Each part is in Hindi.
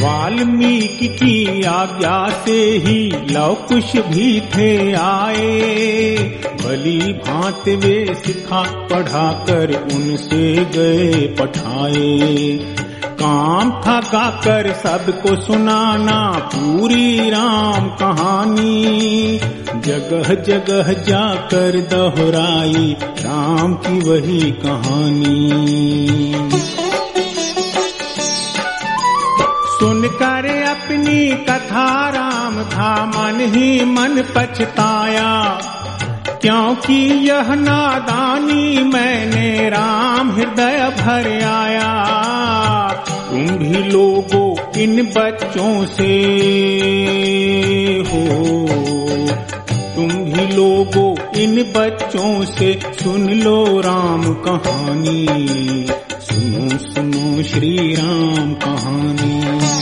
वाल्मीकि की आज्ञा से ही लव कुश भी थे आए, भली भांति वे सिखा पढ़ा कर उनसे गए पठाए। काम था गाकर सबको सुनाना पूरी राम कहानी, जगह जगह जाकर दोहराई राम की वही कहानी। सुनकर अपनी कथा राम था मन ही मन पछताया, क्योंकि यह नादानी मैंने राम हृदय भर आया। तुम भी लोगों इन बच्चों से हो, तुम भी लोगों इन बच्चों से सुन लो राम कहानी, सुनो सुनो श्री राम कहानी,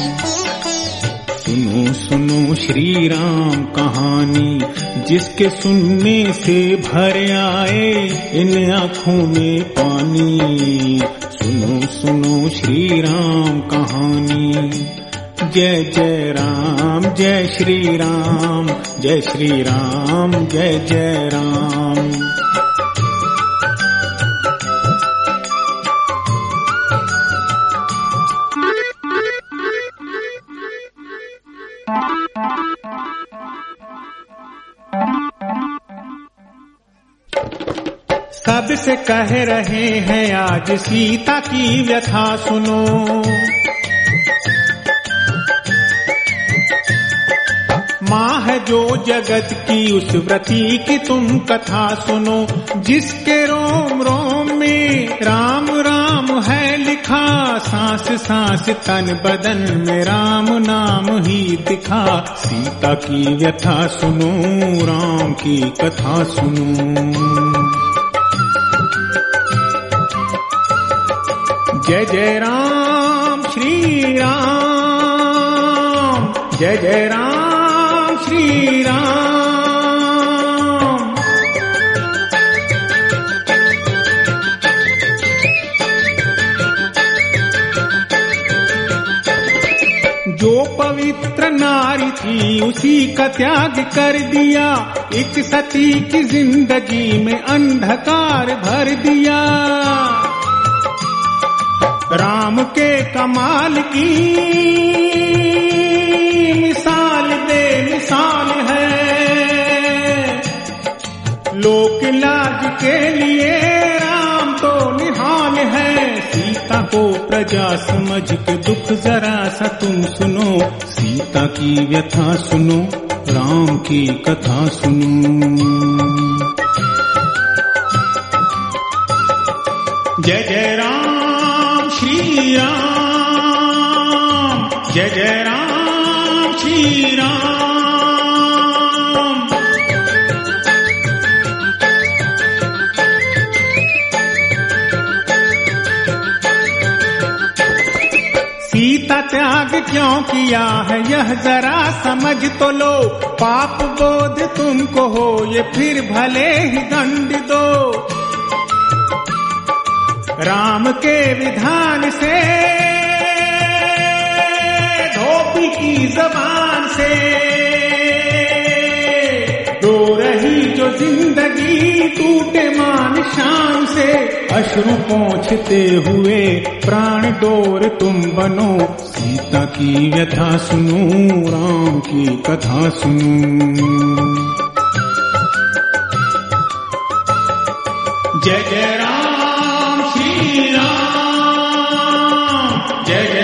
सुनो सुनो श्री राम कहानी। जिसके सुनने से भर आए इन आँखों में पानी, सुनो सुनो श्री राम कहानी। जय जय राम जय श्री राम, जय श्री राम जय जय राम। सबसे कह रहे हैं आज सीता की व्यथा सुनो, माँ है जो जगत की उस व्रती की तुम कथा सुनो, जिसके रोम रोम में राम राम है लिखा, सांस सांस तन बदन में राम नाम ही दिखा। सीता की व्यथा सुनो, राम की कथा सुनो। जय जय राम श्री राम, जय जय राम श्री राम। जो पवित्र नारी थी उसी का त्याग कर दिया, एक सती की जिंदगी में अंधकार भर दिया। राम के कमाल की मिसाल बेमिसाल है, लोक लाज के लिए राम तो निहाल है। सीता को प्रजा समझ के दुख जरा सा तुम सुनो, सीता की व्यथा सुनो, राम की कथा सुनो। जय जय राम श्री राम, जय जय राम श्री राम। सीता त्याग क्यों किया है यह जरा समझ तो लो, पाप बोध तुमको हो ये फिर भले ही दंड दो। राम के विधान से धोबी की जबान से रो रही जो जिंदगी टूटे मान शान से, अश्रु पोंछते हुए प्राण डोर तुम बनो। सीता की व्यथा सुनो, राम की कथा सुनो। जय जय राम श्री राम, जय जय